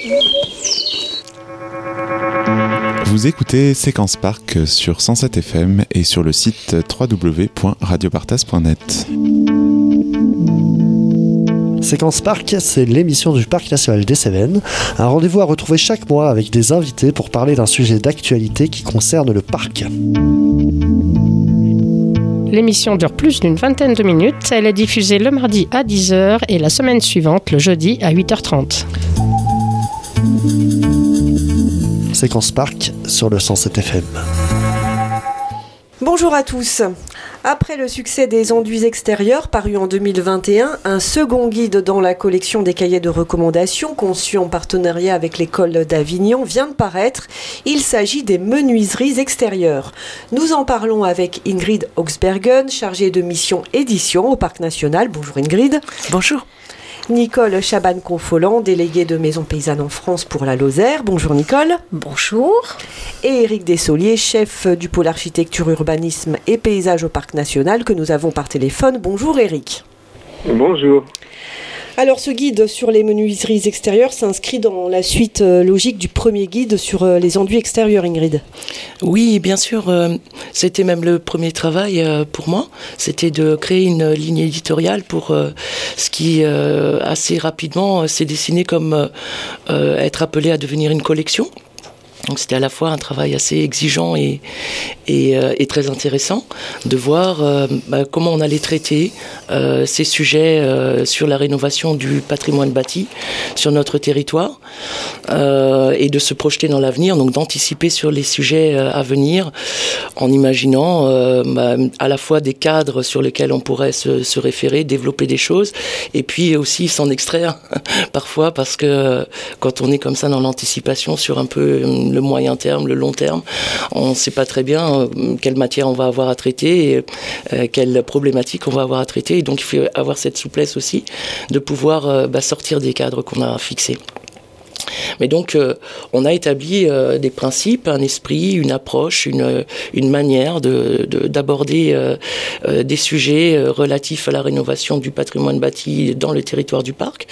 Vous écoutez Séquence Parc sur 107 FM et sur le site www.radiopartas.net. Séquence Parc, c'est l'émission du Parc National des Cévennes. Un rendez-vous à retrouver chaque mois avec des invités pour parler d'un sujet d'actualité qui concerne le parc. L'émission dure plus d'une vingtaine de minutes. Elle est diffusée le mardi à 10h et la semaine suivante, le jeudi à 8h30. Séquence Parc sur le 107 FM. Bonjour à tous. Après le succès des enduits extérieurs paru en 2021, un second guide dans la collection des cahiers de recommandations conçu en partenariat avec l'école d'Avignon vient de paraître. Il s'agit des menuiseries extérieures. Nous en parlons avec Ingrid Oxbergen, chargée de mission édition au Parc National. Bonjour Ingrid. Bonjour. Nicole Chaban-Confolland, déléguée de Maison Paysanne en France pour la Lozère. Bonjour Nicole. Bonjour. Et Éric Dessolier, chef du pôle architecture, urbanisme et paysage au Parc National, que nous avons par téléphone. Bonjour Éric. Bonjour. Alors ce guide sur les menuiseries extérieures s'inscrit dans la suite logique du premier guide sur les enduits extérieurs, Ingrid. Oui, bien sûr. C'était même le premier travail pour moi. C'était de créer une ligne éditoriale pour ce qui assez rapidement s'est dessiné comme être appelé à devenir une collection. Donc c'était à la fois un travail assez exigeant et très intéressant de voir comment on allait traiter ces sujets sur la rénovation du patrimoine bâti sur notre territoire et de se projeter dans l'avenir, donc d'anticiper sur les sujets à venir en imaginant à la fois des cadres sur lesquels on pourrait se référer, développer des choses et puis aussi s'en extraire parfois parce que quand on est comme ça dans l'anticipation sur un peu le moyen terme, le long terme, on ne sait pas très bien quelle matière on va avoir à traiter et quelle problématique on va avoir à traiter. Et donc il faut avoir cette souplesse aussi de pouvoir sortir des cadres qu'on a fixés. Mais donc, on a établi des principes, un esprit, une approche, une manière d'aborder des sujets relatifs à la rénovation du patrimoine bâti dans le territoire du parc,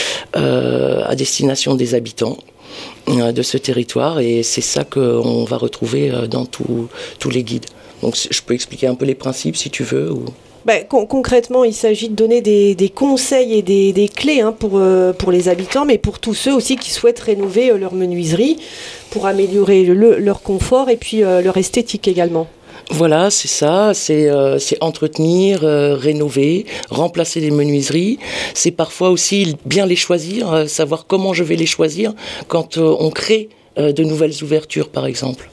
à destination des habitants de ce territoire, et c'est ça qu'on va retrouver dans tous les guides. Donc je peux expliquer un peu les principes si tu veux ou... Concrètement, il s'agit de donner des conseils et des clés pour les habitants, mais pour tous ceux aussi qui souhaitent rénover leur menuiserie pour améliorer leur confort et puis leur esthétique également. Voilà, c'est ça, c'est entretenir, rénover, remplacer les menuiseries. C'est parfois aussi bien les choisir, savoir comment je vais les choisir quand on crée de nouvelles ouvertures, par exemple.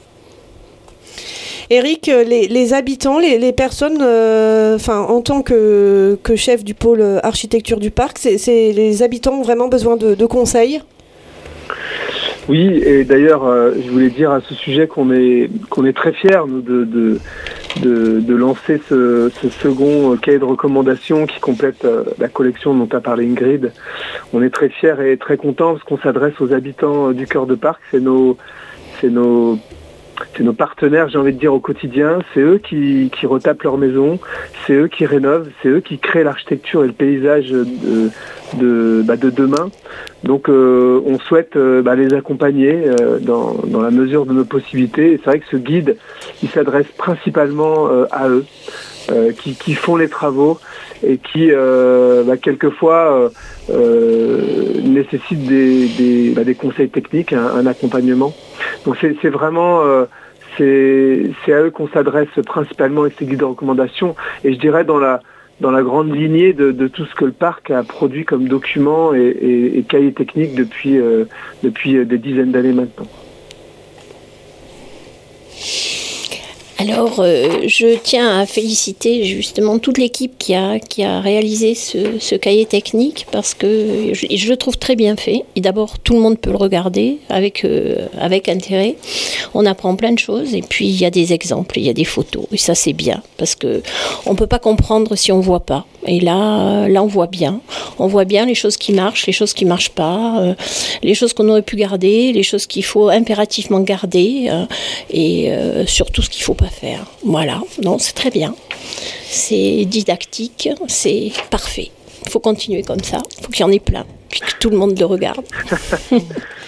Éric, les habitants, les personnes, en tant que chef du pôle architecture du parc, les habitants ont vraiment besoin de conseils ? Oui, et d'ailleurs, je voulais dire à ce sujet qu'on est très fiers nous, de lancer ce second cahier de recommandations qui complète la collection dont a parlé Ingrid. On est très fiers et très contents parce qu'on s'adresse aux habitants du cœur de parc. C'est nos partenaires, j'ai envie de dire, au quotidien. C'est eux qui retapent leur maison, c'est eux qui rénovent, c'est eux qui créent l'architecture et le paysage de demain. Donc on souhaite les accompagner dans la mesure de nos possibilités. Et c'est vrai que ce guide, il s'adresse principalement à eux, qui font les travaux et qui quelquefois nécessitent des conseils techniques, un accompagnement. Donc c'est vraiment c'est à eux qu'on s'adresse principalement avec ces guides de recommandation, et je dirais dans la grande lignée de tout ce que le parc a produit comme documents et cahiers techniques depuis des dizaines d'années maintenant. Alors, je tiens à féliciter justement toute l'équipe qui a réalisé ce cahier technique parce que je le trouve très bien fait. Et d'abord, tout le monde peut le regarder avec intérêt. On apprend plein de choses et puis il y a des exemples, il y a des photos. Et ça, c'est bien parce que on peut pas comprendre si on voit pas. Et là, on voit bien. On voit bien les choses qui marchent, les choses qui marchent pas, les choses qu'on aurait pu garder, les choses qu'il faut impérativement garder et surtout ce qu'il faut pas faire. Voilà, non, c'est très bien. C'est didactique, c'est parfait. Il faut continuer comme ça, il faut qu'il y en ait plein, puis que tout le monde le regarde.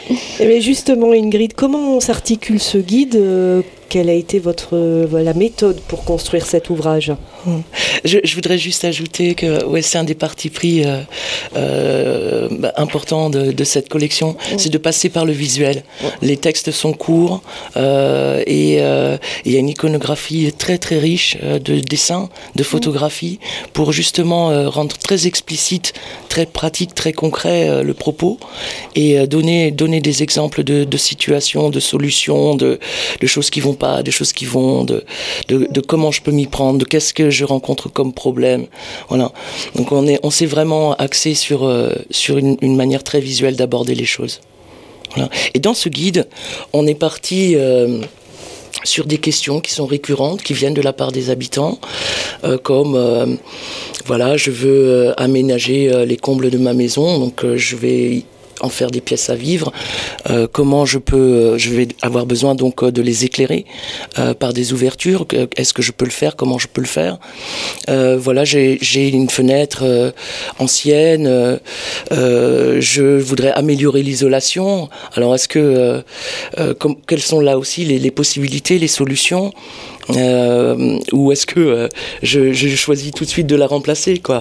Mais justement, Ingrid, comment s'articule ce guide quelle a été la méthode pour construire cet ouvrage? Je voudrais juste ajouter que c'est un des partis pris importants de cette collection, c'est de passer par le visuel. Les textes sont courts et il y a une iconographie très très riche de dessins, de photographies, pour justement rendre très explicite, très pratique, très concret le propos et donner des exemples de situations, de solutions, de choses qui vont pas, de choses qui vont, de comment je peux m'y prendre, de qu'est-ce que je rencontre comme problème. Voilà. Donc on s'est vraiment axé sur une manière très visuelle d'aborder les choses. Voilà. Et dans ce guide, on est parti sur des questions qui sont récurrentes, qui viennent de la part des habitants, comme je veux aménager les combles de ma maison, donc je vais en faire des pièces à vivre, comment je vais avoir besoin donc de les éclairer par des ouvertures, est-ce que je peux le faire, comment je peux le faire, j'ai une fenêtre ancienne, je voudrais améliorer l'isolation, alors est-ce que quelles sont là aussi les possibilités, les solutions, ou est-ce que je choisis tout de suite de la remplacer, quoi.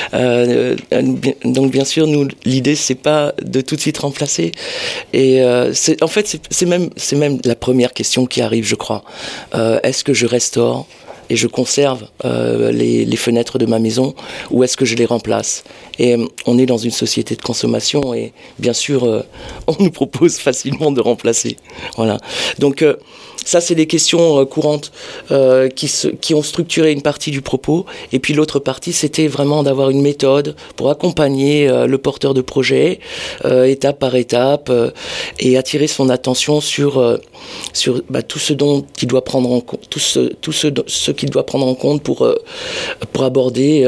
Donc bien sûr, nous, l'idée c'est pas de tout de suite remplacer, et c'est même la première question qui arrive, je crois. Est-ce que je restaure et je conserve les fenêtres de ma maison, ou est-ce que je les remplace? Et on est dans une société de consommation, et bien sûr, on nous propose facilement de remplacer. Voilà. Donc ça, c'est des questions courantes qui ont structuré une partie du propos. Et puis l'autre partie, c'était vraiment d'avoir une méthode pour accompagner le porteur de projet, étape par étape, et attirer son attention sur tout ce dont il doit prendre en compte, tout ce qu'il doit prendre en compte pour aborder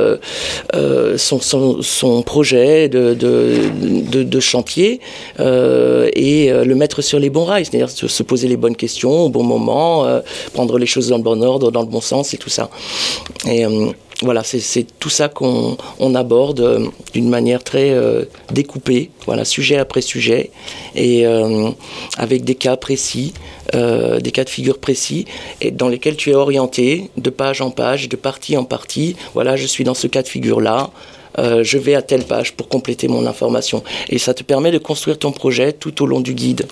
son projet de chantier, et le mettre sur les bons rails, c'est-à-dire se poser les bonnes questions au bon moment, prendre les choses dans le bon ordre, dans le bon sens et tout ça. Et voilà, c'est tout ça qu'on aborde d'une manière très découpée, voilà, sujet après sujet, et avec des cas précis, des cas de figure précis, et dans lesquels tu es orienté de page en page, de partie en partie. Voilà, je suis dans ce cas de figure-là. Je vais à telle page pour compléter mon information. Et ça te permet de construire ton projet tout au long du guide.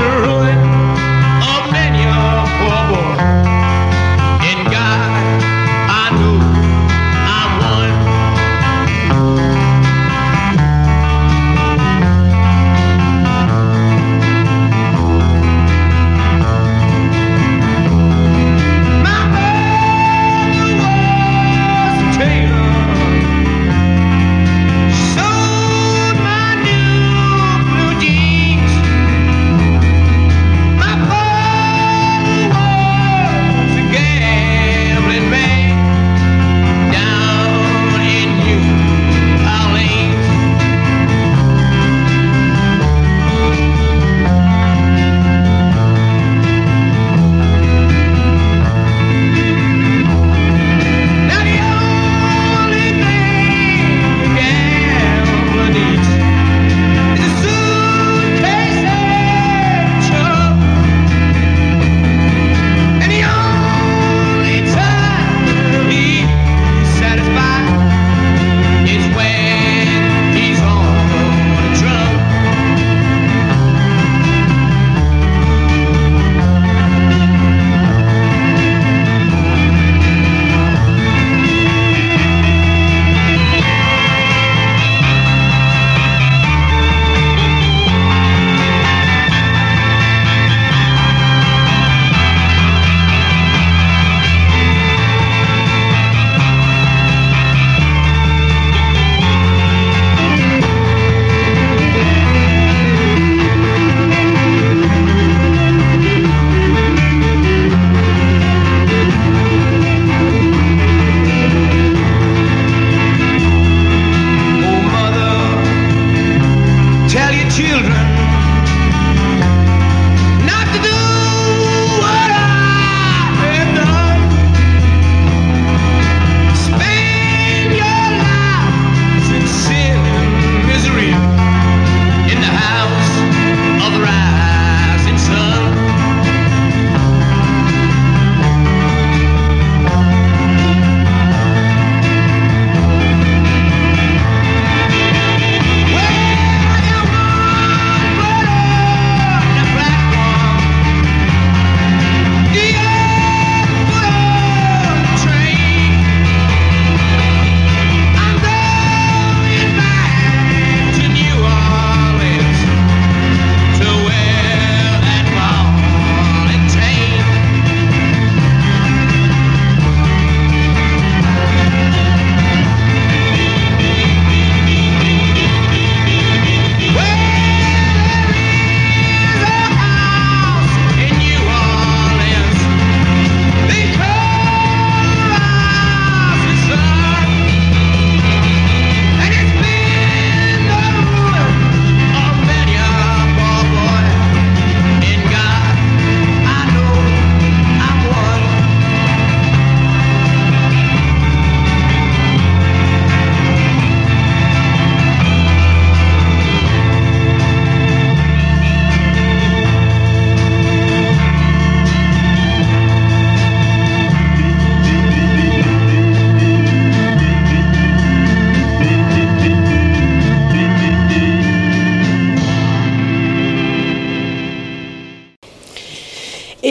God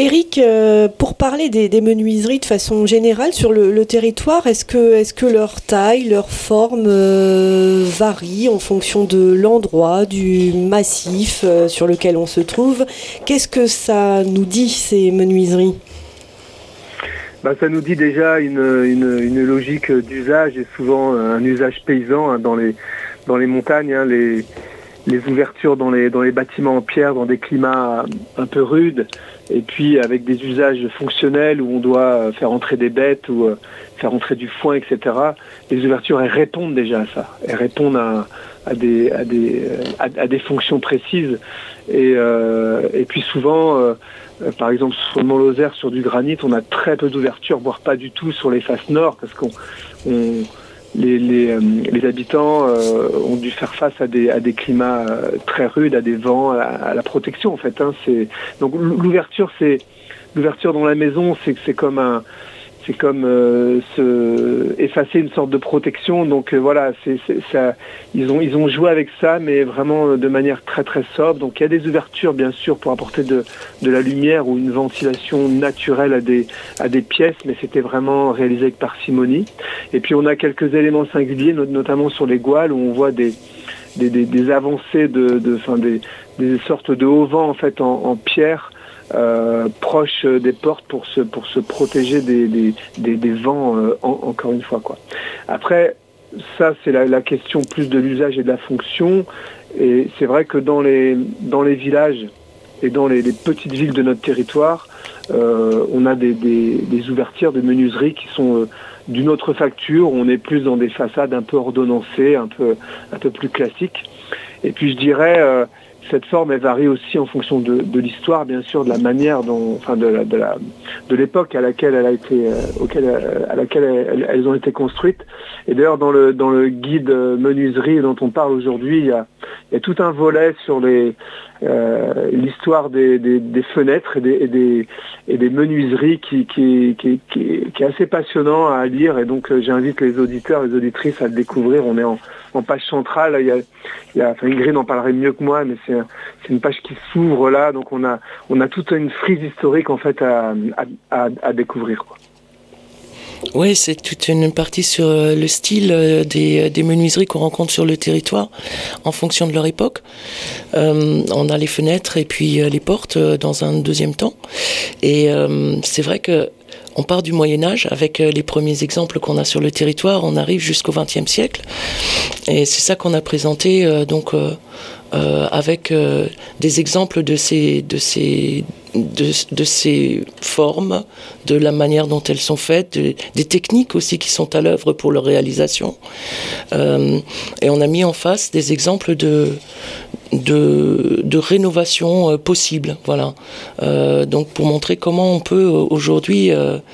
Eric, pour parler des menuiseries de façon générale sur le territoire, est-ce que leur taille, leur forme varie en fonction de l'endroit, du massif sur lequel on se trouve? Qu'est-ce que ça nous dit, ces menuiseries? Ça nous dit déjà une logique d'usage, et souvent un usage paysan dans les montagnes, les ouvertures dans les bâtiments en pierre, dans des climats un peu rudes, et puis avec des usages fonctionnels où on doit faire entrer des bêtes ou faire entrer du foin, etc. Les ouvertures, elles répondent déjà à ça. Elles répondent à des fonctions précises. Et puis souvent, par exemple sur le Mont Lozère, sur du granit, on a très peu d'ouvertures, voire pas du tout sur les faces nord, parce les habitants ont dû faire face à des climats très rudes, à des vents, à la protection en fait. Donc l'ouverture dans la maison, c'est comme effacer une sorte de protection. Donc voilà, ça, ils ont joué avec ça, mais vraiment de manière très très sobre. Donc il y a des ouvertures bien sûr pour apporter de la lumière ou une ventilation naturelle à des pièces, mais c'était vraiment réalisé avec parcimonie. Et puis on a quelques éléments singuliers, notamment sur les gouales, où on voit des avancées des sortes de hauvents en fait en pierre. Proche des portes pour se protéger des vents, encore une fois, quoi. Après, ça c'est la question plus de l'usage et de la fonction, et c'est vrai que dans les villages et dans les petites villes de notre territoire, on a des ouvertures, des menuiseries qui sont d'une autre facture. On est plus dans des façades un peu ordonnancées, un peu plus classiques. Et puis je dirais cette forme, elle varie aussi en fonction de l'histoire, bien sûr, de la manière de l'époque à laquelle elles ont été construites. Et d'ailleurs, dans le guide menuiserie dont on parle aujourd'hui, il y a tout un volet sur l'histoire des fenêtres et des menuiseries qui est assez passionnant à lire. Et donc, j'invite les auditeurs, les auditrices à le découvrir. On est en page centrale. Ingrid en parlerait mieux que moi, mais c'est une page qui s'ouvre là. Donc, on a toute une frise historique en fait à découvrir, quoi. Oui, c'est toute une partie sur le style des menuiseries qu'on rencontre sur le territoire en fonction de leur époque. On a les fenêtres et puis les portes dans un deuxième temps. Et c'est vrai que on part du Moyen-Âge avec les premiers exemples qu'on a sur le territoire. On arrive jusqu'au XXe siècle. Et c'est ça qu'on a présenté avec des exemples de ces formes, de la manière dont elles sont faites, des techniques aussi qui sont à l'œuvre pour leur réalisation. Et on a mis en face des exemples de rénovation possible. Voilà. Donc pour montrer comment on peut aujourd'hui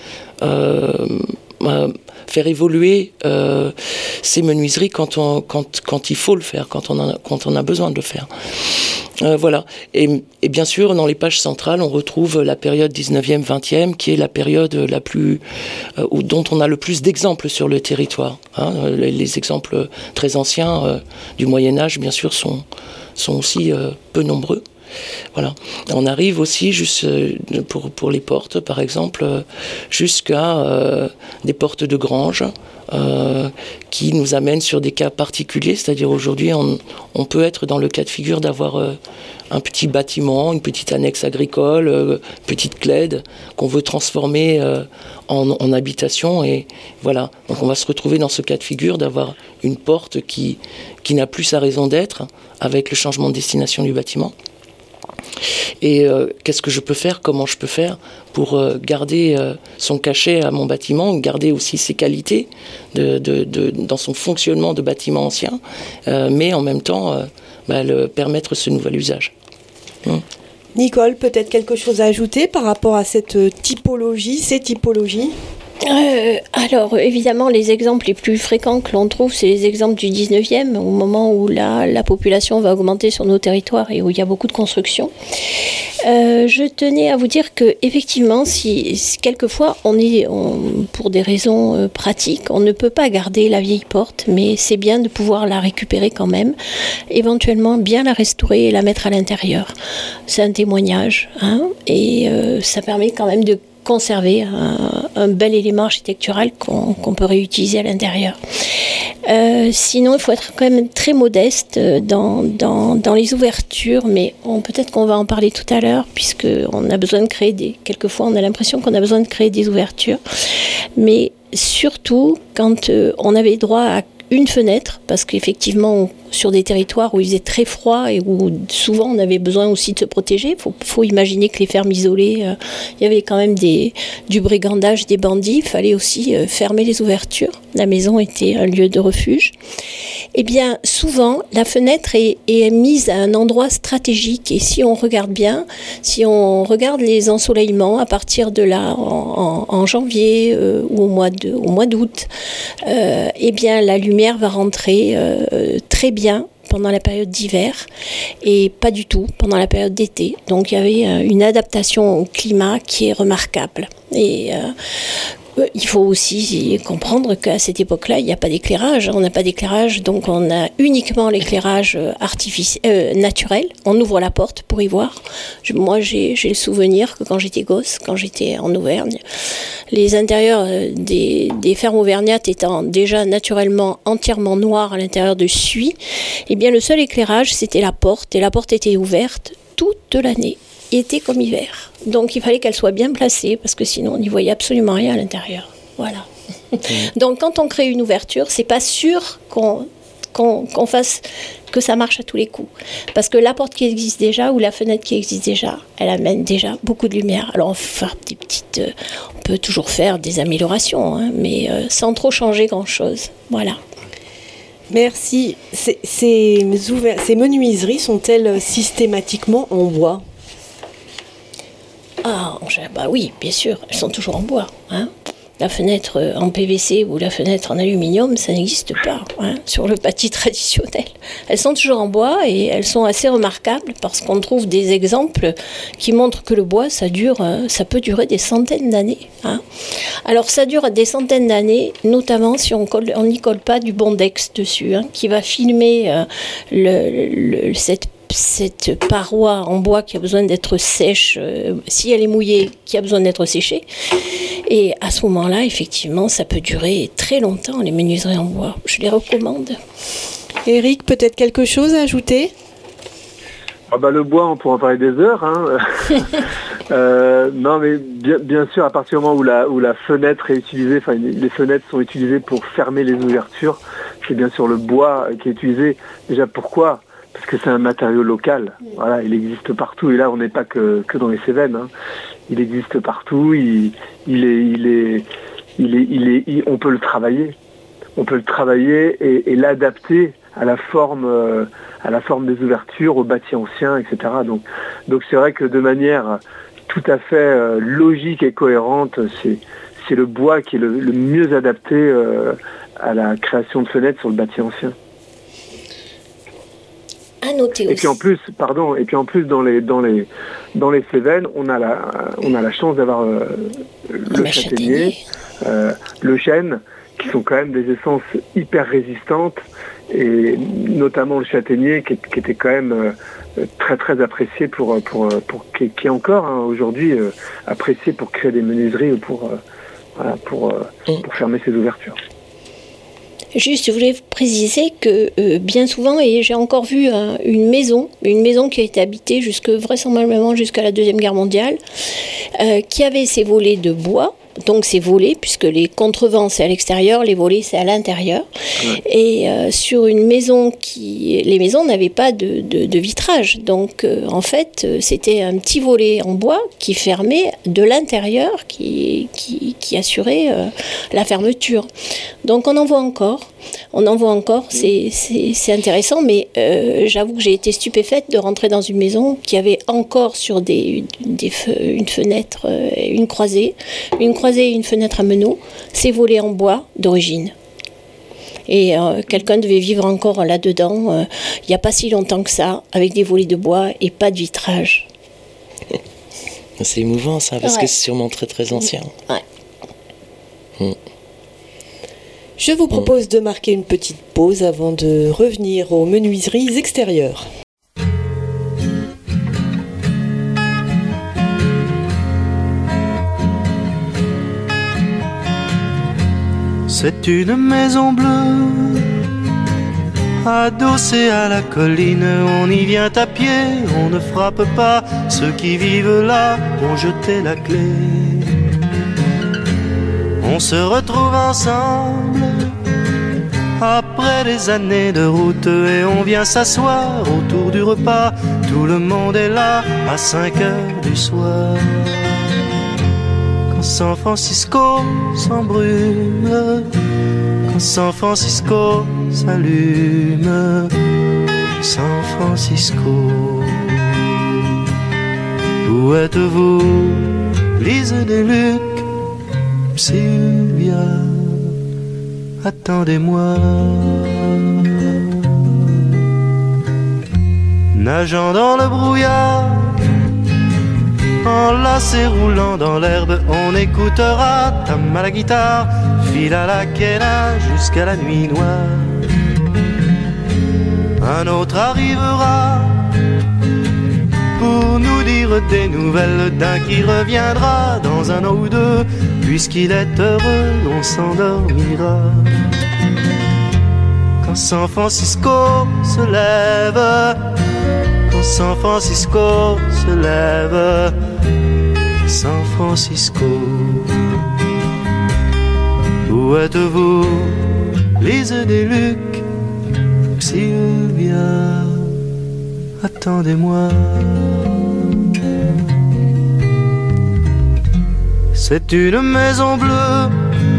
faire évoluer ces menuiseries quand il faut le faire, quand on a besoin de le faire. Voilà. Et bien sûr, dans les pages centrales, on retrouve la période 19e, 20e, qui est la période la plus dont on a le plus d'exemples sur le territoire. Les exemples très anciens du Moyen-Âge, bien sûr, sont aussi peu nombreux. Voilà. On arrive aussi juste pour les portes, par exemple, jusqu'à des portes de grange qui nous amènent sur des cas particuliers. C'est-à-dire aujourd'hui, on peut être dans le cas de figure d'avoir un petit bâtiment, une petite annexe agricole, petite clède qu'on veut transformer en habitation. Et voilà. Donc on va se retrouver dans ce cas de figure d'avoir une porte qui n'a plus sa raison d'être avec le changement de destination du bâtiment. Et qu'est-ce que je peux faire, comment je peux faire pour garder son cachet à mon bâtiment, garder aussi ses qualités dans son fonctionnement de bâtiment ancien, mais en même temps permettre ce nouvel usage. Nicole, peut-être quelque chose à ajouter par rapport à cette typologie, ces typologies ? Alors, évidemment, les exemples les plus fréquents que l'on trouve, c'est les exemples du 19e, au moment où la population va augmenter sur nos territoires et où il y a beaucoup de construction. Je tenais à vous dire que, effectivement, si quelquefois, pour des raisons pratiques, on ne peut pas garder la vieille porte, mais c'est bien de pouvoir la récupérer quand même, éventuellement bien la restaurer et la mettre à l'intérieur. C'est un témoignage, et ça permet quand même de conserver un bel élément architectural qu'on peut réutiliser à l'intérieur. Sinon, il faut être quand même très modeste dans les ouvertures, mais peut-être qu'on va en parler tout à l'heure, puisqu'on a besoin de créer quelquefois on a l'impression qu'on a besoin de créer des ouvertures, mais surtout quand on avait droit à une fenêtre, parce qu'effectivement, sur des territoires où il faisait très froid et où souvent on avait besoin aussi de se protéger, faut imaginer que les fermes isolées, il y avait quand même du brigandage, des bandits, il fallait aussi fermer les ouvertures. La maison était un lieu de refuge. Eh bien, souvent, la fenêtre est mise à un endroit stratégique, et si on regarde bien, si on regarde les ensoleillements à partir de là, en janvier ou au mois d'août, eh bien, la lumière va rentrer très bien pendant la période d'hiver et pas du tout pendant la période d'été. Donc il y avait une adaptation au climat qui est remarquable. Et il faut aussi comprendre qu'à cette époque-là, il n'y a pas d'éclairage. On n'a pas d'éclairage, donc on a uniquement l'éclairage naturel. On ouvre la porte pour y voir. Moi, j'ai le souvenir que quand j'étais gosse, quand j'étais en Auvergne, les intérieurs des fermes auvergnates étant déjà naturellement entièrement noirs à l'intérieur de suie, eh bien le seul éclairage, c'était la porte. Et la porte était ouverte toute l'année. Été comme hiver. Donc il fallait qu'elle soit bien placée, parce que sinon on n'y voyait absolument rien à l'intérieur. Voilà. Donc quand on crée une ouverture, c'est pas sûr qu'on fasse que ça marche à tous les coups. Parce que la porte qui existe déjà ou la fenêtre qui existe déjà, elle amène déjà beaucoup de lumière. Alors on peut toujours faire des améliorations, mais sans trop changer grand-chose. Voilà. Merci. Ces menuiseries sont-elles systématiquement en bois ? Bah oui, bien sûr, elles sont toujours en bois. La fenêtre en PVC ou la fenêtre en aluminium, ça n'existe pas sur le bâti traditionnel. Elles sont toujours en bois et elles sont assez remarquables parce qu'on trouve des exemples qui montrent que le bois, ça peut durer des centaines d'années. Alors ça dure des centaines d'années, notamment si on n'y colle pas du bondex dessus, qui va filmer cette paroi en bois qui a besoin d'être sèche, si elle est mouillée, qui a besoin d'être séchée. Et à ce moment-là, effectivement, ça peut durer très longtemps, les menuiseries en bois. Je les recommande. Eric, peut-être quelque chose à ajouter ? Le bois, on pourra en parler des heures. Non, mais bien sûr, à partir du moment où la fenêtre est utilisée, les fenêtres sont utilisées pour fermer les ouvertures, c'est bien sûr le bois qui est utilisé. Déjà, pourquoi ? Parce que c'est un matériau local. Voilà, il existe partout. Et là, on n'est pas que dans les Cévennes. Il existe partout. On peut le travailler. On peut le travailler et l'adapter à la forme des ouvertures, au bâti ancien, etc. Donc c'est vrai que de manière tout à fait logique et cohérente, c'est le bois qui est le mieux adapté à la création de fenêtres sur le bâti ancien. À noter aussi. Et puis en plus dans les Cévennes, on a la chance d'avoir le châtaignier, le chêne, qui sont quand même des essences hyper résistantes, et notamment le châtaignier qui était quand même très très apprécié qui est encore aujourd'hui apprécié pour créer des menuiseries ou pour fermer ses ouvertures. Juste, je voulais préciser que bien souvent, et j'ai encore vu une maison qui a été habitée vraisemblablement jusqu'à la Deuxième Guerre mondiale, qui avait ses volets de bois. Donc c'est volets, puisque les contrevents c'est à l'extérieur, les volets c'est à l'intérieur. Ouais. Et sur une maison les maisons n'avaient pas de vitrage. Donc en fait c'était un petit volet en bois qui fermait de l'intérieur, qui assurait la fermeture. Donc on en voit encore. On en voit encore, c'est intéressant, mais j'avoue que j'ai été stupéfaite de rentrer dans une maison qui avait encore sur une fenêtre, une croisée et une fenêtre à meneaux, ces volets en bois d'origine. Et quelqu'un devait vivre encore là-dedans, il n'y a pas si longtemps que ça, avec des volets de bois et pas de vitrage. C'est émouvant ça, parce que c'est sûrement très très ancien. Ouais. Je vous propose de marquer une petite pause avant de revenir aux menuiseries extérieures. C'est une maison bleue, adossée à la colline. On y vient à pied, on ne frappe pas. Ceux qui vivent là ont jeté la clé. On se retrouve ensemble après des années de route et on vient s'asseoir autour du repas. Tout le monde est là à 5 heures du soir. Quand San Francisco s'embrume, quand San Francisco s'allume, San Francisco, où êtes-vous, Lise des Lucs, Sylvia, attendez-moi. Nageant dans le brouillard, enlacé roulant dans l'herbe, on écoutera Tam à la guitare, fil à la quena jusqu'à la nuit noire. Un autre arrivera pour nous dire des nouvelles d'un qui reviendra dans un an ou deux. Puisqu'il est heureux, on s'endormira. Quand San Francisco se lève, quand San Francisco se lève, San Francisco, où êtes-vous, Lise des Lucs, Sylvia, attendez-moi. C'est une maison bleue,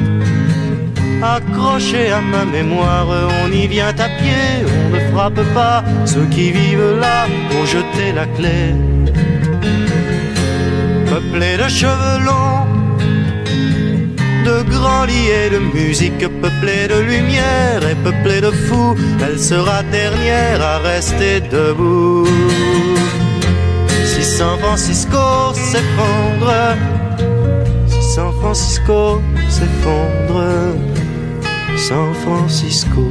accrochée à ma mémoire. On y vient à pied, on ne frappe pas. Ceux qui vivent là ont jeté la clé. Peuplée de cheveux longs, de grands lits et de musique, peuplée de lumière et peuplée de fous, elle sera dernière à rester debout. Si San Francisco s'effondre, San Francisco s'effondre, San Francisco,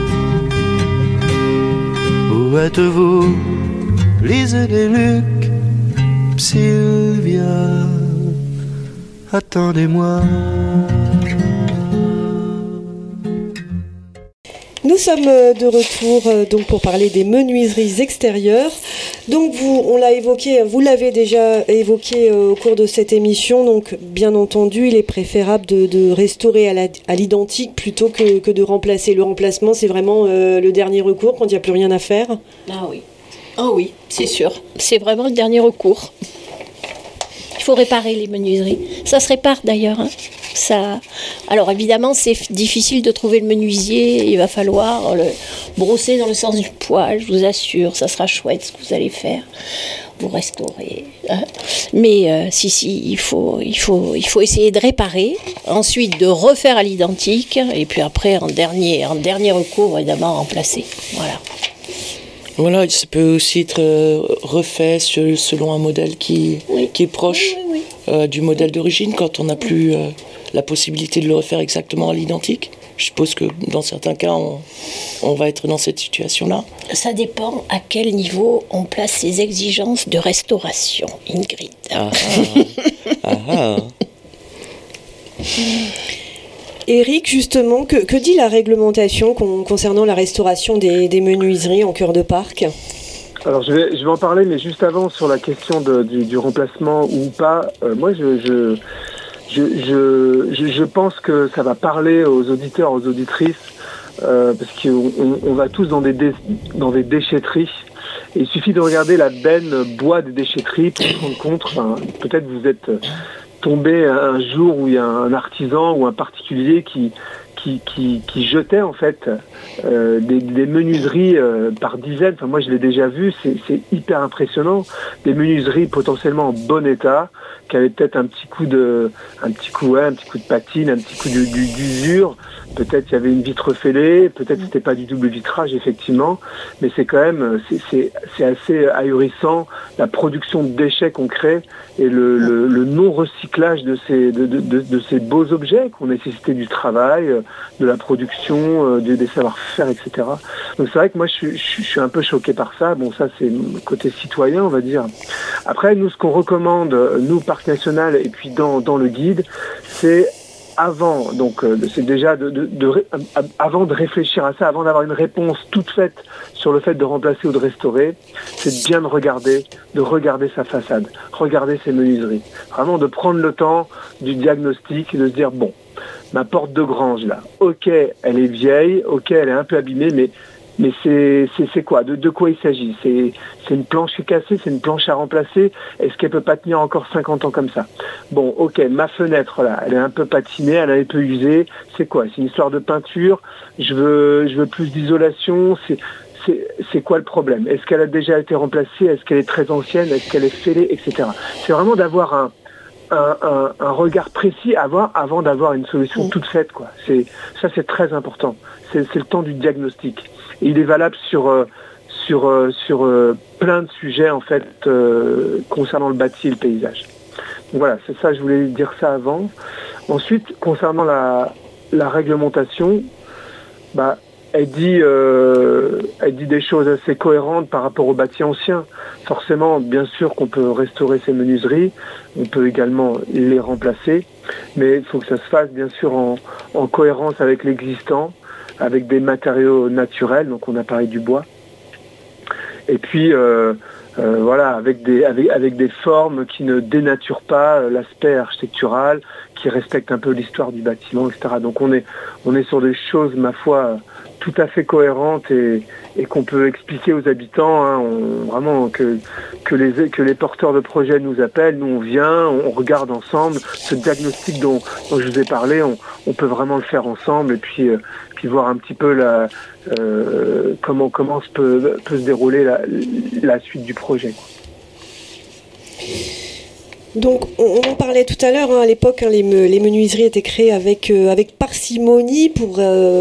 où êtes-vous, Lise des Lucs, Sylvia, attendez-moi. Nous sommes de retour donc pour parler des menuiseries extérieures. Donc on l'a évoqué, vous l'avez déjà évoqué au cours de cette émission. Donc bien entendu, il est préférable de restaurer à l'identique plutôt que de remplacer. Le remplacement, c'est vraiment le dernier recours quand il n'y a plus rien à faire. Ah oui. Oh oui, c'est sûr. C'est vraiment le dernier recours. Il faut réparer les menuiseries. Ça se répare d'ailleurs. Ça... Alors évidemment, c'est difficile de trouver le menuisier. Il va falloir le brosser dans le sens du poil, je vous assure. Ça sera chouette ce que vous allez faire. Vous restaurez. Mais si, il faut essayer de réparer. Ensuite, de refaire à l'identique. Et puis après, en dernier recours, évidemment, remplacer. Voilà. Voilà, ça peut aussi être refait selon un modèle qui est proche du modèle d'origine, quand on n'a plus la possibilité de le refaire exactement à l'identique. Je suppose que dans certains cas, on va être dans cette situation-là. Ça dépend à quel niveau on place ses exigences de restauration, Ingrid. Eric, justement, que dit la réglementation concernant la restauration des menuiseries en cœur de parc ? Alors je vais en parler, mais juste avant sur la question du remplacement ou pas. Moi, je pense que ça va parler aux auditeurs, aux auditrices, parce qu'on va tous dans des déchetteries. Et il suffit de regarder la benne bois des déchetteries pour se rendre compte. Enfin, peut-être vous êtes tombé un jour où il y a un artisan ou un particulier qui qui jetaient en fait des menuiseries par dizaines. Enfin, moi je l'ai déjà vu, c'est hyper impressionnant. Des menuiseries potentiellement en bon état, qui avaient peut-être un petit coup de patine, un petit coup d'usure. Peut-être il y avait une vitre fêlée, peut-être c'était pas du double vitrage effectivement, mais c'est quand même c'est assez ahurissant la production de déchets qu'on crée et le non recyclage de ces beaux objets qui ont nécessité du travail, de la production, des savoir-faire, etc. Donc c'est vrai que moi je suis un peu choqué par ça. Bon, ça c'est le côté citoyen, on va dire. Après, nous, ce qu'on recommande, nous, Parc National, et puis dans le guide, c'est avant, donc c'est déjà avant de réfléchir à ça, avant d'avoir une réponse toute faite sur le fait de remplacer ou de restaurer, c'est bien de regarder sa façade, regarder ses menuiseries, vraiment de prendre le temps du diagnostic et de se dire bon, ma porte de grange là, ok, elle est vieille, ok, elle est un peu abîmée, mais c'est quoi? De quoi il s'agit? C'est une planche qui est cassée, c'est une planche à remplacer. Est-ce qu'elle peut pas tenir encore 50 ans comme ça? Bon, ok, ma fenêtre là, elle est un peu patinée, elle est un peu usée. C'est quoi? C'est une histoire de peinture. Je veux plus d'isolation. C'est quoi le problème? Est-ce qu'elle a déjà été remplacée? Est-ce qu'elle est très ancienne? Est-ce qu'elle est fêlée, etc. C'est vraiment d'avoir un regard précis avant d'avoir une solution toute faite, quoi. C'est très important. C'est le temps du diagnostic. Et il est valable sur plein de sujets en fait concernant le bâti et le paysage. Donc voilà, c'est ça, je voulais dire ça avant. Ensuite, concernant la réglementation, elle dit des choses assez cohérentes par rapport aux bâtis anciens. Forcément, bien sûr qu'on peut restaurer ces menuiseries, on peut également les remplacer, mais il faut que ça se fasse bien sûr en cohérence avec l'existant, avec des matériaux naturels, donc on a parlé du bois. Et puis voilà, avec des formes qui ne dénaturent pas l'aspect architectural, qui respectent un peu l'histoire du bâtiment, etc. Donc on est sur des choses, ma foi, tout à fait cohérentes et qu'on peut expliquer aux habitants, hein, vraiment que les porteurs de projets nous appellent, nous on vient, on regarde ensemble ce diagnostic dont je vous ai parlé, on peut vraiment le faire ensemble et puis voir un petit peu comment peut se dérouler la suite du projet. Donc, on en parlait tout à l'heure, hein, à l'époque, hein, les menuiseries étaient créées avec parcimonie pour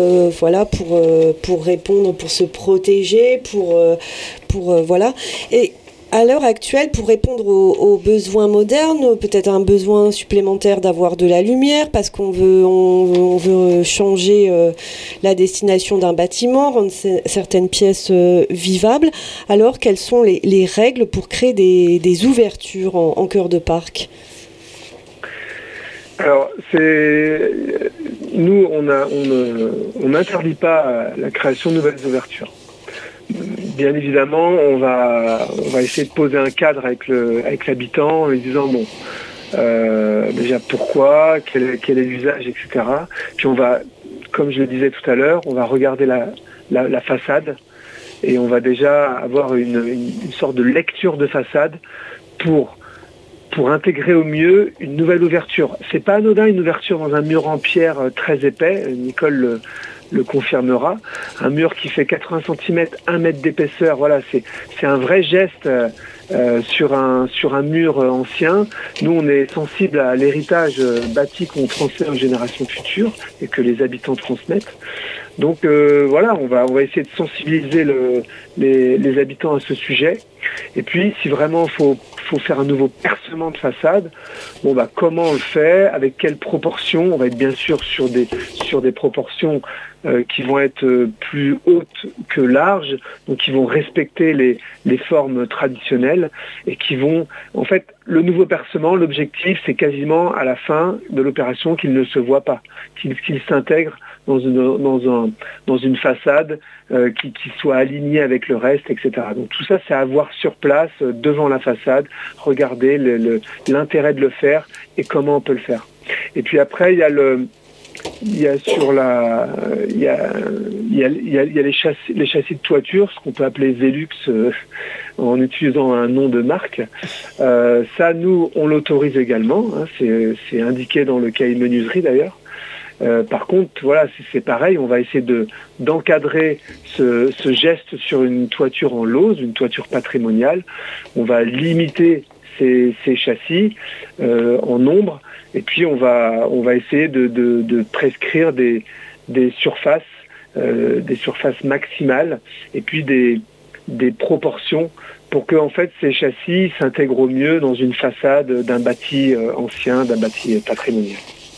répondre, pour se protéger, voilà. Et à l'heure actuelle, pour répondre aux besoins modernes, peut-être un besoin supplémentaire d'avoir de la lumière parce qu'on veut changer la destination d'un bâtiment, rendre certaines pièces vivables. Alors, quelles sont les règles pour créer des ouvertures en cœur de parc? Alors, nous, on n'interdit pas la création de nouvelles ouvertures. Bien évidemment, on va essayer de poser un cadre avec l'habitant en lui disant bon, déjà pourquoi, quel est l'usage, etc. Puis on va, comme je le disais tout à l'heure, on va regarder la façade et on va déjà avoir une sorte de lecture de façade pour intégrer au mieux une nouvelle ouverture. C'est pas anodin une ouverture dans un mur en pierre très épais. Nicole le confirmera. Un mur qui fait 80 cm, 1 mètre d'épaisseur, voilà, c'est un vrai geste sur un mur ancien. Nous, on est sensible à l'héritage bâti qu'on transmet aux générations futures et que les habitants transmettent. Donc voilà, on va essayer de sensibiliser les habitants à ce sujet. Et puis, si vraiment faut faire un nouveau percement de façade, comment on le fait, avec quelles proportions? On va être bien sûr sur des proportions qui vont être plus hautes que larges, donc qui vont respecter les formes traditionnelles et qui vont, en fait, le nouveau percement, l'objectif, c'est quasiment à la fin de l'opération qu'il ne se voit pas, qu'il s'intègre dans une façade qui soit alignée avec le reste, etc. Donc tout ça, c'est à voir sur place, devant la façade, regarder l'intérêt de le faire et comment on peut le faire. Et puis après, il y a les châssis de toiture, ce qu'on peut appeler Velux en utilisant un nom de marque. Ça, nous, on l'autorise également. Hein, c'est indiqué dans le cahier menuiserie d'ailleurs. Par contre, voilà, c'est pareil, on va essayer d'encadrer ce geste sur une toiture en lauze, une toiture patrimoniale. On va limiter ces châssis en nombre, et puis on va essayer de prescrire des surfaces maximales, et puis des proportions pour que en fait ces châssis s'intègrent au mieux dans une façade d'un bâti ancien, d'un bâti patrimonial.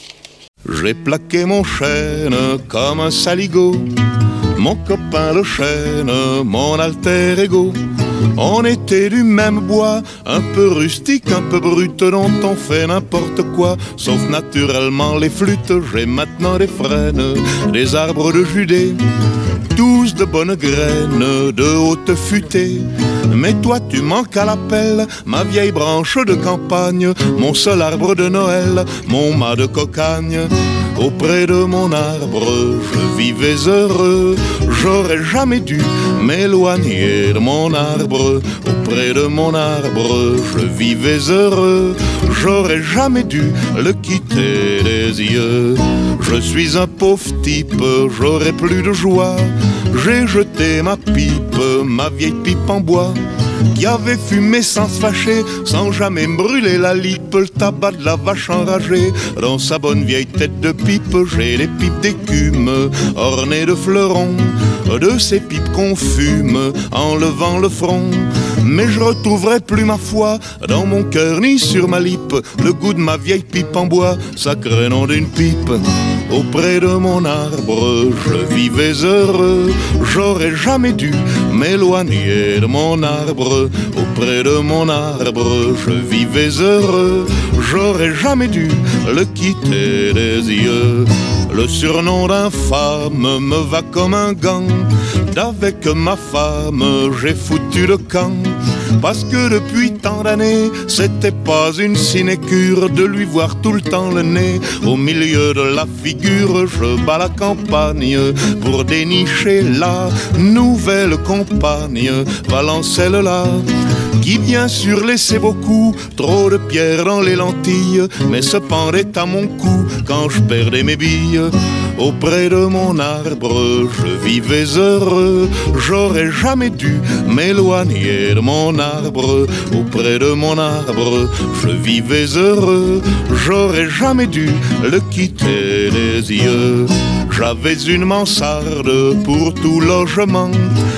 J'ai plaqué mon chêne comme un saligot, mon copain le chêne, mon alter ego. On était du même bois, un peu rustique, un peu brut, dont on fait n'importe quoi, sauf naturellement les flûtes. J'ai maintenant des frênes, des arbres de Judée, tous de bonnes graines, de haute futée. Mais toi tu manques à l'appel, ma vieille branche de campagne, mon seul arbre de Noël, mon mât de cocagne. Auprès de mon arbre, je vivais heureux, j'aurais jamais dû m'éloigner de mon arbre. Auprès de mon arbre, je vivais heureux, j'aurais jamais dû le quitter des yeux. Je suis un pauvre type, j'aurais plus de joie, j'ai jeté ma pipe, ma vieille pipe en bois, qui avait fumé sans se fâcher, sans jamais me brûler la lippe, le tabac de la vache enragée. Dans sa bonne vieille tête de pipe, j'ai des pipes d'écume, ornées de fleurons, de ces pipes qu'on fume en levant le front. Mais je retrouverai plus ma foi dans mon cœur ni sur ma lippe le goût de ma vieille pipe en bois, sacré nom d'une pipe. Auprès de mon arbre, je vivais heureux, j'aurais jamais dû m'éloigner de mon arbre. Auprès de mon arbre, je vivais heureux, j'aurais jamais dû le quitter des yeux. Le surnom d'infâme me va comme un gant, d'avec ma femme j'ai foutu le camp. Parce que depuis tant d'années, c'était pas une sinécure de lui voir tout le temps le nez au milieu de la figure. Je bats la campagne pour dénicher la nouvelle compagne, Valencelle-là, qui bien sûr laissait beaucoup trop de pierres dans les lentilles, mais se pendait à mon cou quand je perdais mes billes. Auprès de mon arbre, je vivais heureux, j'aurais jamais dû m'éloigner de mon arbre. Auprès de mon arbre, je vivais heureux, j'aurais jamais dû le quitter des yeux. J'avais une mansarde pour tout logement,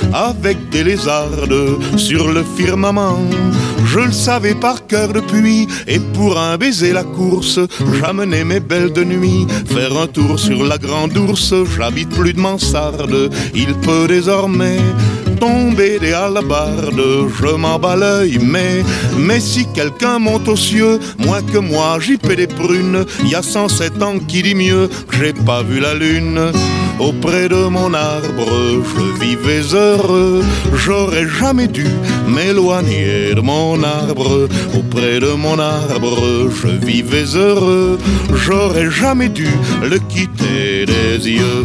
avec des lézardes sur le firmament. Je le savais par cœur depuis, et pour un baiser la course, j'amenais mes belles de nuit faire un tour sur la grande ours. J'habite plus de mansarde, il peut désormais tomber des alabardes, je m'en bats l'œil, mais si quelqu'un monte aux cieux, moins que moi j'y paie des prunes. Y a 107 ans qui dit mieux que j'ai pas vu la lune. Auprès de mon arbre, je vivais heureux, j'aurais jamais dû m'éloigner de mon arbre. Auprès de mon arbre, je vivais heureux, j'aurais jamais dû le quitter des yeux.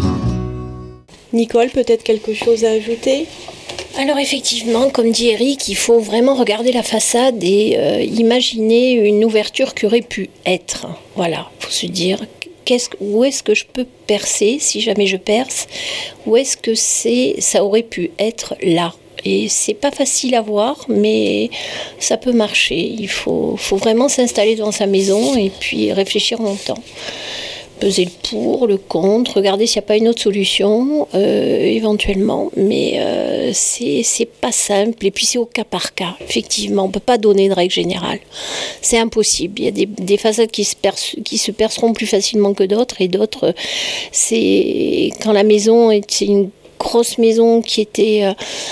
Nicole, peut-être quelque chose à ajouter ? Alors effectivement, comme dit Eric, il faut vraiment regarder la façade et imaginer une ouverture qui aurait pu être. Voilà, il faut se dire où est-ce que je peux percer si jamais je perce, où est-ce que ça aurait pu être là. Et c'est pas facile à voir, mais ça peut marcher. Il faut vraiment s'installer devant sa maison et puis réfléchir longtemps. Peser le pour, le contre, regarder s'il n'y a pas une autre solution, éventuellement, mais c'est pas simple, et puis c'est au cas par cas, effectivement, on ne peut pas donner de règle générale, c'est impossible, il y a des façades qui se perceront plus facilement que d'autres, et d'autres, c'est quand la maison c'est une grosse maison qui était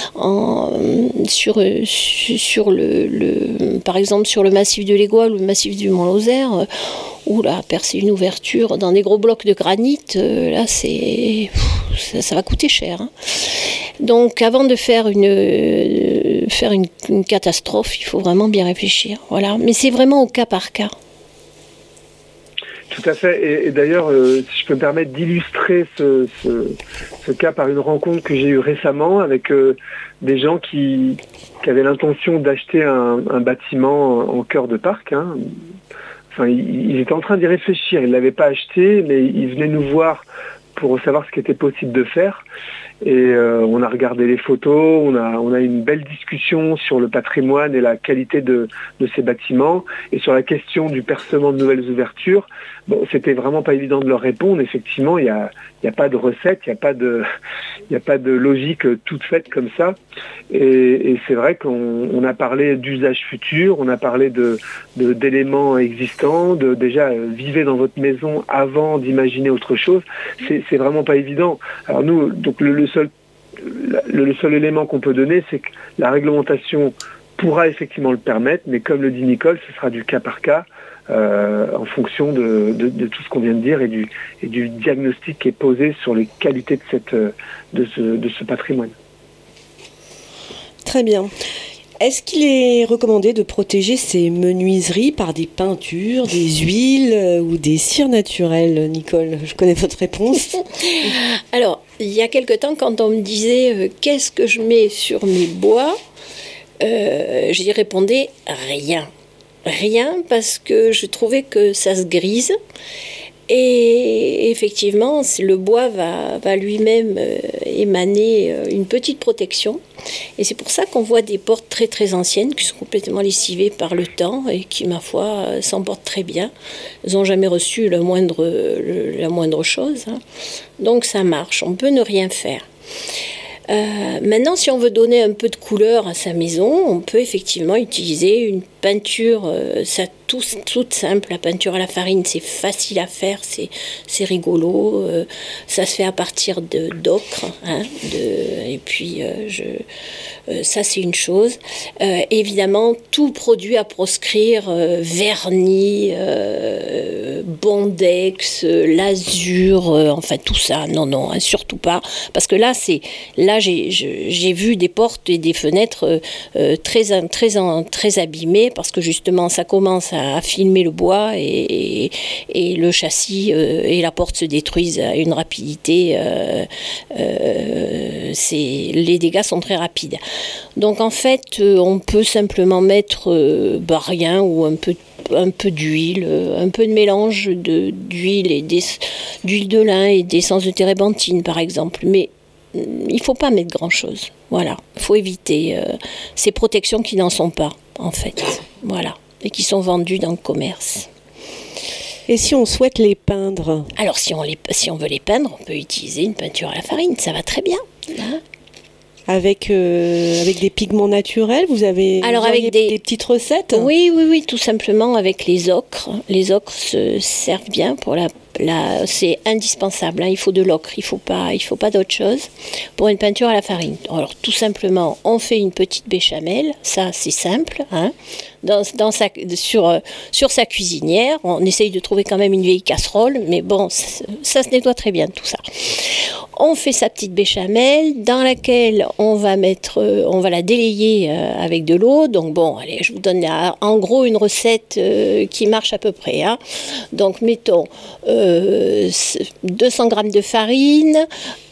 par exemple sur le massif de l'Égoile ou le massif du Mont-Lozère, où là, percer une ouverture dans des gros blocs de granit, là, ça va coûter cher. Hein. Donc, avant de faire une catastrophe, il faut vraiment bien réfléchir. Voilà. Mais c'est vraiment au cas par cas. Tout à fait. Et d'ailleurs, si je peux me permettre d'illustrer ce cas par une rencontre que j'ai eue récemment avec des gens qui avaient l'intention d'acheter un bâtiment en cœur de parc, hein, ils étaient en train d'y réfléchir. Ils ne l'avaient pas acheté, mais ils venaient nous voir pour savoir ce qui était possible de faire. Et on a regardé les photos, on a eu une belle discussion sur le patrimoine et la qualité de ces bâtiments, et sur la question du percement de nouvelles ouvertures. Bon, c'était vraiment pas évident de leur répondre. Effectivement, il y a pas de recette, il y a pas de logique toute faite comme ça. Et c'est vrai qu'on a parlé d'usages futurs, on a parlé d'éléments existants, déjà vivez dans votre maison avant d'imaginer autre chose. C'est vraiment pas évident. Alors nous, donc le seul élément qu'on peut donner, c'est que la réglementation pourra effectivement le permettre, mais comme le dit Nicole, ce sera du cas par cas, en fonction de tout ce qu'on vient de dire et du diagnostic qui est posé sur les qualités de ce patrimoine. Très bien. Est-ce qu'il est recommandé de protéger ces menuiseries par des peintures, des huiles ou des cires naturelles, Nicole? Je connais votre réponse. Alors, il y a quelque temps, quand on me disait qu'est-ce que je mets sur mes bois, j'y répondais rien. Rien, parce que je trouvais que ça se grise. Et effectivement, le bois va lui-même émaner une petite protection. Et c'est pour ça qu'on voit des portes très très anciennes qui sont complètement lessivées par le temps et qui, ma foi, s'en portent très bien. Elles n'ont jamais reçu la moindre chose. Hein. Donc ça marche, on peut ne rien faire. Maintenant, si on veut donner un peu de couleur à sa maison, on peut effectivement utiliser une peinture, toute simple. La peinture à la farine, c'est facile à faire, c'est rigolo. Ça se fait à partir d'ocre. Hein, et puis, ça, c'est une chose. Évidemment, tout produit à proscrire, vernis, bondex, lazur, enfin tout ça. Non, hein, surtout pas. Parce que là, j'ai vu des portes et des fenêtres très abîmées parce que justement, ça commence à filmer le bois et le châssis et la porte se détruisent à une rapidité. Les dégâts sont très rapides. Donc en fait, on peut simplement mettre rien ou un peu d'huile, un peu de mélange d'huile d'huile de lin et d'essence de térébenthine par exemple. Mais il ne faut pas mettre grand-chose. Voilà, il faut éviter ces protections qui n'en sont pas en fait. Voilà, et qui sont vendues dans le commerce. Et si on souhaite les peindre? Alors si on veut les peindre, on peut utiliser une peinture à la farine, ça va très bien. Hein? Avec des pigments naturels, vous avez des petites recettes? Oui, tout simplement avec les ocres. Les ocres servent bien pour c'est indispensable, hein, il faut de l'ocre, il faut pas d'autre chose pour une peinture à la farine. Alors tout simplement, on fait une petite béchamel, ça c'est simple, hein, sur sa cuisinière. On essaye de trouver quand même une vieille casserole, mais bon, ça se nettoie très bien tout ça. On fait sa petite béchamel dans laquelle on va la délayer avec de l'eau. Donc bon, allez, je vous donne en gros une recette qui marche à peu près. Hein. Donc mettons 200 g de farine,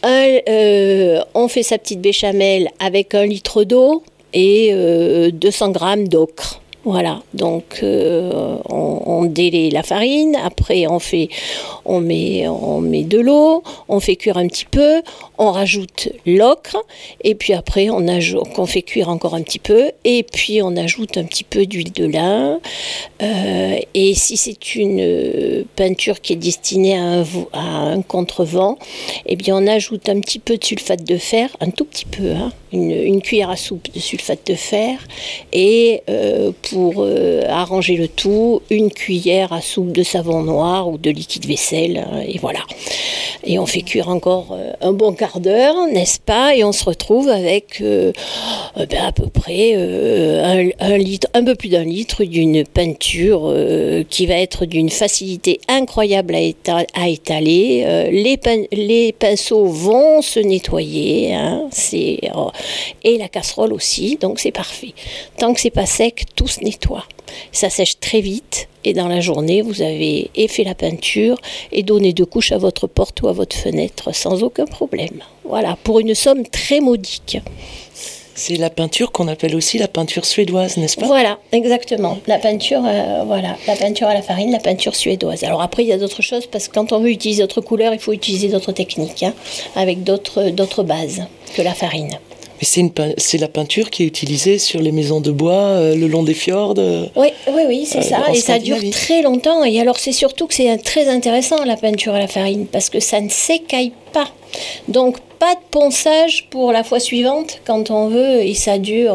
on fait sa petite béchamel avec 1 litre d'eau et 200 g d'ocre. Voilà, donc on délaie la farine, après on met de l'eau, on fait cuire un petit peu, on rajoute l'ocre, et puis après on fait cuire encore un petit peu, et puis on ajoute un petit peu d'huile de lin, et si c'est une peinture qui est destinée à un contrevent, eh bien on ajoute un petit peu de sulfate de fer, un tout petit peu, hein, une cuillère à soupe de sulfate de fer, et pour arranger le tout, une cuillère à soupe de savon noir ou de liquide vaisselle, et voilà. Et on fait cuire encore un bon quart d'heure, n'est-ce pas? Et on se retrouve avec à peu près un peu plus d'1 litre d'une peinture qui va être d'une facilité incroyable à étaler. Les pinceaux vont se nettoyer, hein, et la casserole aussi, donc c'est parfait. Tant que c'est pas sec, tout se nettoie. Ça sèche très vite et dans la journée, vous avez fait la peinture et donné 2 couches à votre porte ou à votre fenêtre sans aucun problème. Voilà, pour une somme très modique. C'est la peinture qu'on appelle aussi la peinture suédoise, n'est-ce pas? Voilà, exactement. La peinture, la peinture à la farine, la peinture suédoise. Alors après, il y a d'autres choses, parce que quand on veut utiliser d'autres couleurs, il faut utiliser d'autres techniques, avec d'autres bases que la farine. Mais c'est la peinture qui est utilisée sur les maisons de bois, le long des fjords. Oui, c'est ça. Et ça dure très longtemps. Et alors, c'est surtout que c'est très intéressant, la peinture à la farine, parce que ça ne s'écaille pas. Donc, pas de ponçage pour la fois suivante, quand on veut, et ça dure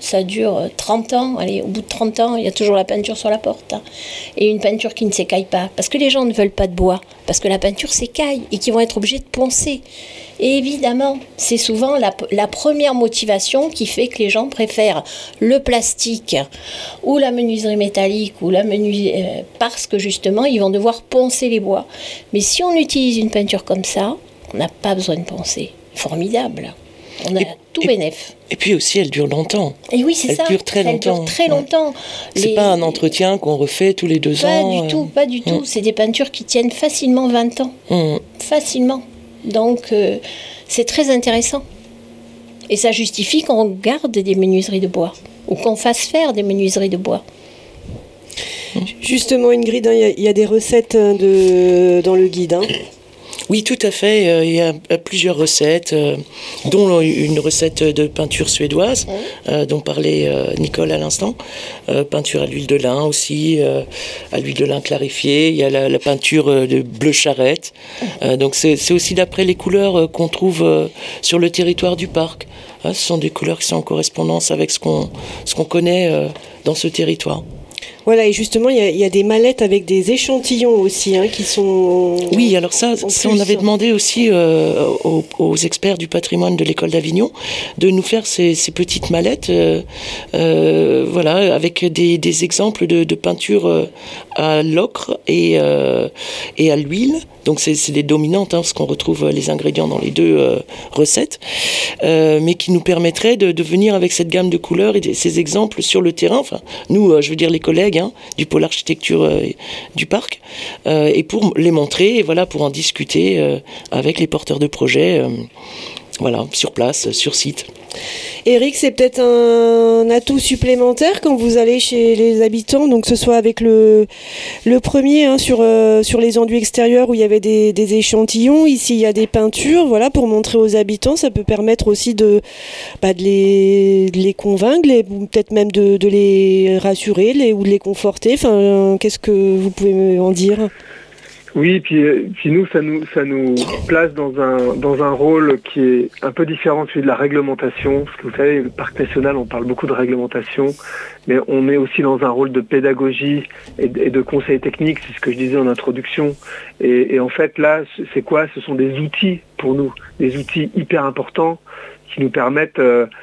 30 ans. Allez, au bout de 30 ans, il y a toujours la peinture sur la porte. Et une peinture qui ne s'écaille pas, parce que les gens ne veulent pas de bois, parce que la peinture s'écaille, et qu'ils vont être obligés de poncer. Et évidemment, c'est souvent la première motivation qui fait que les gens préfèrent le plastique ou la menuiserie métallique ou la menuiserie, parce que justement, ils vont devoir poncer les bois. Mais si on utilise une peinture comme ça, on n'a pas besoin de poncer. Formidable. On a tout bénef. Et puis aussi, elle dure longtemps. Et oui, c'est ça. Elle dure très longtemps. Elle dure très longtemps. C'est pas un entretien qu'on refait tous les 2 ans. Pas du tout. C'est des peintures qui tiennent facilement 20 ans. Facilement. Donc, c'est très intéressant. Et ça justifie qu'on garde des menuiseries de bois, ou qu'on fasse faire des menuiseries de bois. Justement, Ingrid, il y a des recettes dans le guide. Oui, tout à fait. Il y a plusieurs recettes, dont une recette de peinture suédoise, dont parlait Nicole à l'instant. Peinture à l'huile de lin aussi, à l'huile de lin clarifiée. Il y a la peinture de bleu charrette. Donc c'est aussi d'après les couleurs qu'on trouve sur le territoire du parc. Ce sont des couleurs qui sont en correspondance avec ce qu'on connaît dans ce territoire. Voilà, et justement, il y a des mallettes avec des échantillons aussi, qui sont... Oui, alors ça on avait demandé aussi aux experts du patrimoine de l'école d'Avignon de nous faire ces petites mallettes, avec des exemples de peinture à l'ocre et à l'huile. Donc c'est des dominantes, parce qu'on retrouve les ingrédients dans les 2 recettes, mais qui nous permettraient de venir avec cette gamme de couleurs et ces exemples sur le terrain. Enfin, nous, je veux dire les collègues du pôle architecture du parc, et pour les montrer, et pour en discuter avec les porteurs de projets, sur place, sur site. Eric, c'est peut-être un atout supplémentaire quand vous allez chez les habitants, donc que ce soit avec le premier sur les enduits extérieurs où il y avait des échantillons, ici il y a des peintures, pour montrer aux habitants, ça peut permettre aussi de les convaincre, ou peut-être même de les rassurer ou de les conforter. Qu'est-ce que vous pouvez en dire ? Oui, puis nous, ça nous place dans un rôle qui est un peu différent de celui de la réglementation. Parce que vous savez, le parc national, on parle beaucoup de réglementation, mais on est aussi dans un rôle de pédagogie et de conseil technique, c'est ce que je disais en introduction. Et en fait, là, c'est quoi ? Ce sont des outils pour nous, des outils hyper importants qui nous permettent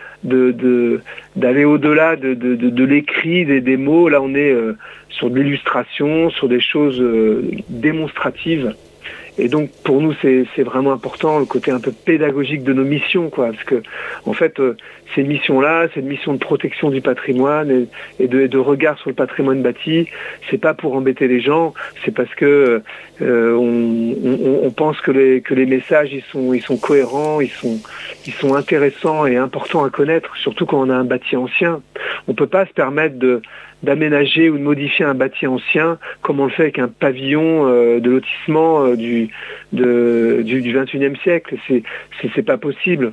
d'aller au-delà de l'écrit, des mots. Là, on est sur de l'illustration, sur des choses démonstratives. Et donc, pour nous, c'est vraiment important, le côté un peu pédagogique de nos missions, parce que, en fait, ces missions-là, c'est une mission de protection du patrimoine et de regard sur le patrimoine bâti. C'est pas pour embêter les gens, c'est parce que on pense que les messages ils sont cohérents, ils sont intéressants et importants à connaître, surtout quand on a un bâti ancien. On peut pas se permettre d'aménager ou de modifier un bâti ancien comme on le fait avec un pavillon de lotissement du 21e siècle. C'est pas possible.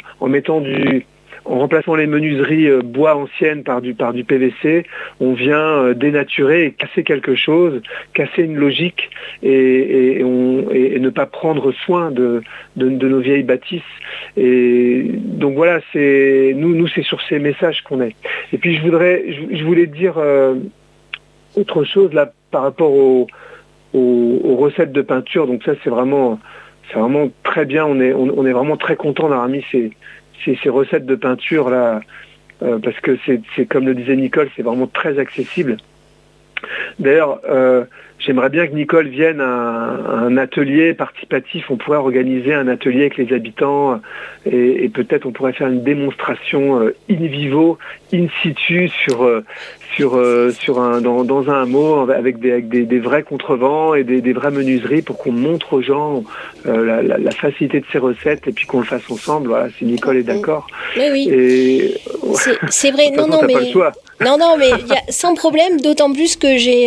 En remplaçant les menuiseries bois anciennes par du PVC, on vient dénaturer et casser quelque chose, casser une logique et ne pas prendre soin de nos vieilles bâtisses. Et donc voilà, nous c'est sur ces messages qu'on est. Et puis je voulais dire autre chose là par rapport aux recettes de peinture. Donc ça c'est vraiment très bien. On est vraiment très content d'avoir mis ces recettes de peinture là, parce que c'est comme le disait Nicole, c'est vraiment très accessible. D'ailleurs, j'aimerais bien que Nicole vienne à un atelier participatif. On pourrait organiser un atelier avec les habitants et peut-être on pourrait faire une démonstration in vivo, in situ dans un hameau avec des vrais contrevents et des vraies menuiseries pour qu'on montre aux gens la facilité de ces recettes et puis qu'on le fasse ensemble. Voilà, si Nicole est d'accord. Mais oui. Et... C'est vrai. Non, mais... Pas le choix. Non, mais sans problème, d'autant plus que j'ai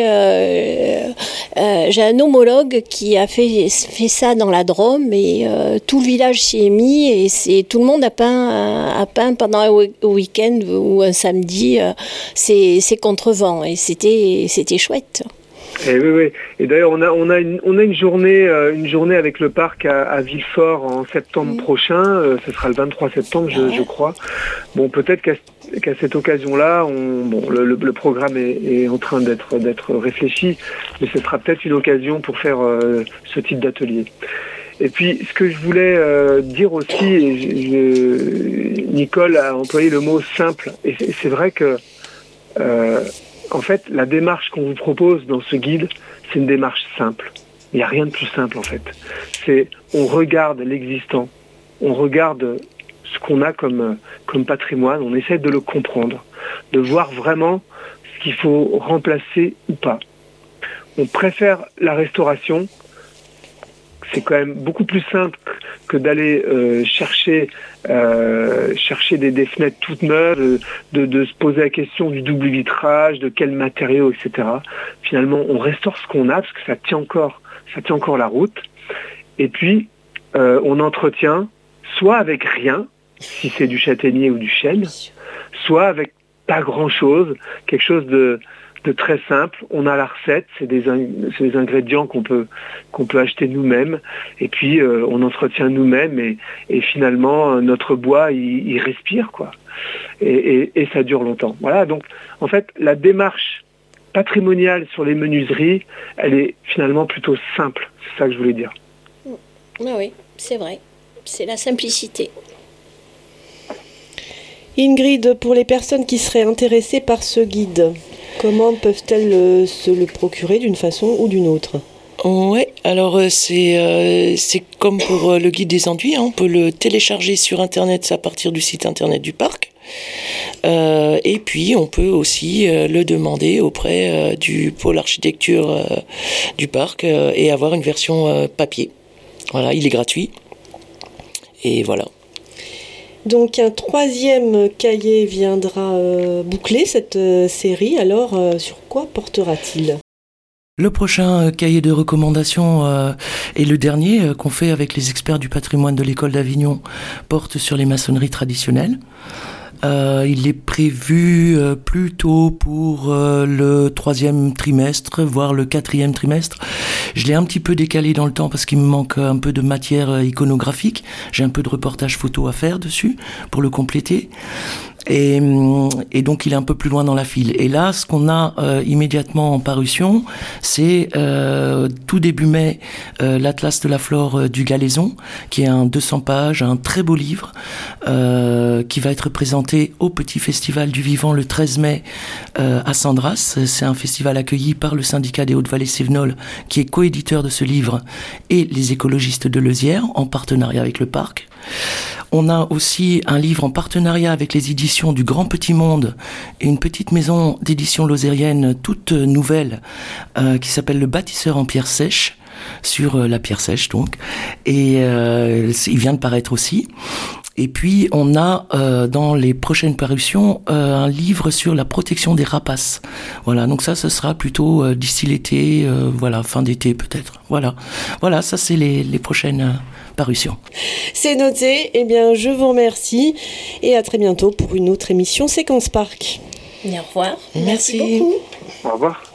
un homologue qui a fait ça dans la Drôme et tout le village s'y est mis et tout le monde a peint pendant un week-end ou un samedi ces contrevents et c'était chouette. Et oui. Et d'ailleurs, on a une journée avec le parc à Villefort en septembre prochain. Ce sera le 23 septembre, je crois. Bon, peut-être qu'à cette occasion-là, le programme est en train d'être réfléchi, mais ce sera peut-être une occasion pour faire ce type d'atelier. Et puis, ce que je voulais dire aussi, Nicole a employé le mot simple, et c'est vrai que en fait, la démarche qu'on vous propose dans ce guide, c'est une démarche simple. Il n'y a rien de plus simple en fait. On regarde l'existant, on regarde ce qu'on a comme patrimoine, on essaie de le comprendre, de voir vraiment ce qu'il faut remplacer ou pas. On préfère la restauration. C'est quand même beaucoup plus simple que d'aller chercher des fenêtres toutes neuves, de se poser la question du double vitrage, de quel matériau, etc. Finalement, on restaure ce qu'on a parce que ça tient encore la route. Et puis, on entretient soit avec rien, si c'est du châtaignier ou du chêne, soit avec pas grand-chose, quelque chose de très simple. On a la recette, c'est des ingrédients qu'on peut acheter nous-mêmes et puis on entretient nous-mêmes et finalement notre bois il respire quoi et ça dure longtemps. Voilà, donc en fait la démarche patrimoniale sur les menuiseries, elle est finalement plutôt simple, c'est ça que je voulais dire. Oui, c'est vrai, c'est la simplicité. Ingrid, pour les personnes qui seraient intéressées par ce guide, comment peuvent-elles se le procurer d'une façon ou d'une autre ? Ouais, alors c'est comme pour le guide des enduits, on peut le télécharger sur Internet à partir du site Internet du parc. Et puis on peut aussi le demander auprès du pôle architecture du parc et avoir une version papier. Voilà, il est gratuit. Et voilà. Donc un troisième cahier viendra boucler cette série. Alors sur quoi portera-t-il ? Le prochain cahier de recommandations et le dernier qu'on fait avec les experts du patrimoine de l'école d'Avignon porte sur les maçonneries traditionnelles. Il est prévu plutôt pour le 3e trimestre, voire le 4e trimestre. Je l'ai un petit peu décalé dans le temps parce qu'il me manque un peu de matière iconographique. J'ai un peu de reportage photo à faire dessus pour le compléter. Et donc il est un peu plus loin dans la file. Et là, ce qu'on a immédiatement en parution, c'est tout début mai l'Atlas de la flore du Galaison, qui est un 200 pages, un très beau livre, qui va être présenté au Petit Festival du Vivant le 13 mai à Sandras. C'est un festival accueilli par le syndicat des Hautes-Vallées-Cévenol, qui est coéditeur de ce livre, et les écologistes de Leuzière, en partenariat avec le parc. On a aussi un livre en partenariat avec les éditions du Grand Petit Monde et une petite maison d'édition lozérienne toute nouvelle qui s'appelle Le Bâtisseur en pierre sèche, sur la pierre sèche donc. Et il vient de paraître aussi. Et puis on a dans les prochaines parutions un livre sur la protection des rapaces. Voilà, donc ça ce sera plutôt d'ici l'été, voilà, fin d'été peut-être. Voilà, ça c'est les prochaines parution. C'est noté. Eh bien, je vous remercie et à très bientôt pour une autre émission Séquence Parc. Au revoir. Merci beaucoup. Au revoir.